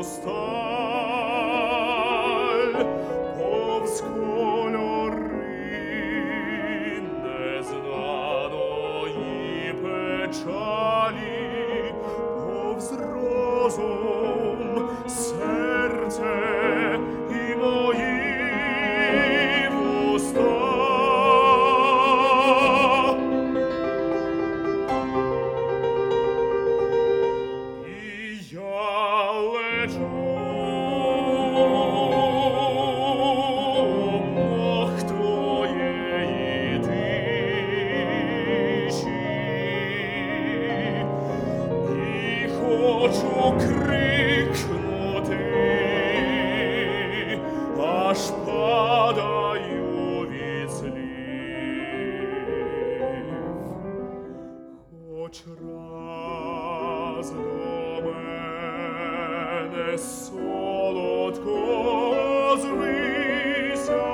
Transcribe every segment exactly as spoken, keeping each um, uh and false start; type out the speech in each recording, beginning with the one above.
сталь, повз кольори незнаної печалі, повз розум, серце і мої вуста. Хочу крикнути, аж падаю від слів. Хоч раз до мене солодко звися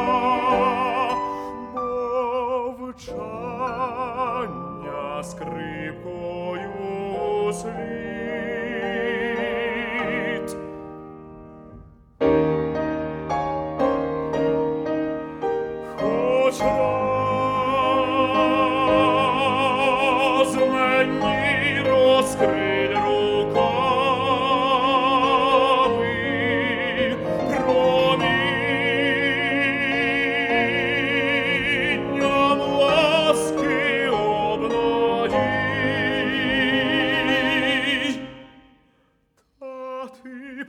мовчання скрипкою слід. Хоч раз мені розкриль рукави, промінням ласки обнадій, та ти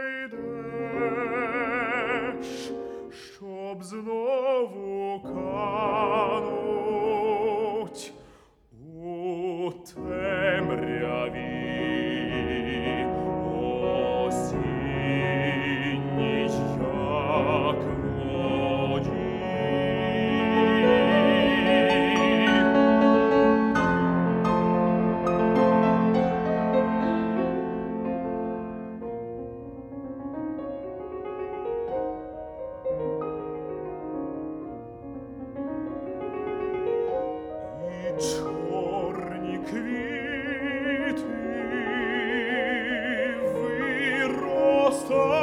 пройдеш, щоб знову кануть у темряві осінній, як водій. Чорні квіти виростають